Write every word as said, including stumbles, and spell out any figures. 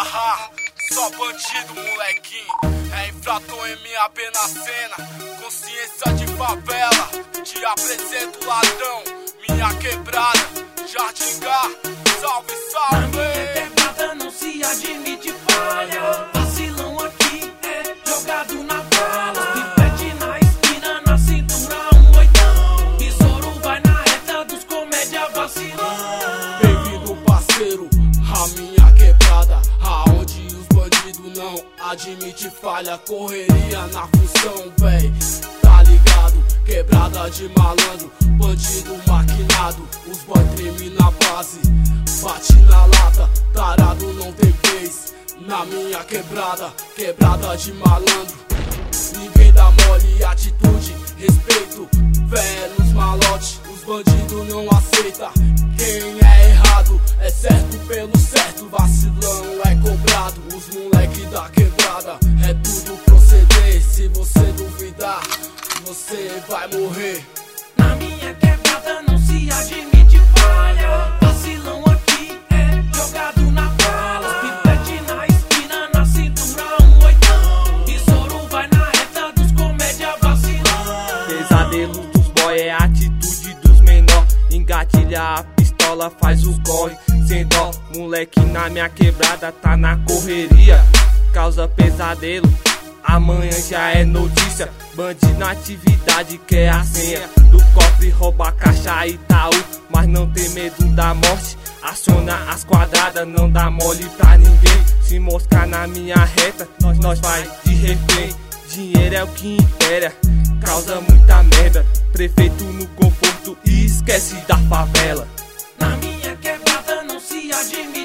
Haha, só bandido, molequinho. É infrator M A P na cena, consciência de favela. Te apresento ladrão, minha quebrada, Jardim Gá, salve, salve. Na minha quebrada não se admite falha. Vacilão aqui é jogado na bala. Pipete na esquina, na cintura um oitão. Besouro vai na reta dos comédia vacilão. Bem-vindo, parceiro, a minha quebrada, aonde os bandidos não admite falha. Correria na função, véi, tá ligado? Quebrada de malandro, bandido maquinado. Os boy treme na base, bate na lata, tarado não tem vez. Na minha quebrada, quebrada de malandro, ninguém dá mole, atitude, respeito. Velhos malote, os bandidos não aceitam. Quem é errado é certo pelo certo, vacilão é cobrado. Os moleque da quebrada é tudo proceder. Se você duvidar, você vai morrer. Na minha quebrada não se admite falha. Vacilão aqui é jogado na bala. Pipete na esquina, na cintura um oitão. Besouro vai na reta dos comédia vacilão. Pesadelo dos boy é a atitude dos menor. Engatilha a pistola, faz o corre sem dó. Moleque na minha quebrada tá na correria, causa pesadelo, amanhã já é notícia. Bandido na atividade quer a senha do cofre, rouba caixa Itaú, mas não tem medo da morte. Aciona as quadradas, não dá mole pra ninguém. Se moscar na minha reta, nós, nós vai de refém. Dinheiro é o que impera, causa muita merda. Prefeito no conforto e esquece da favela. Na minha quebrada não se admite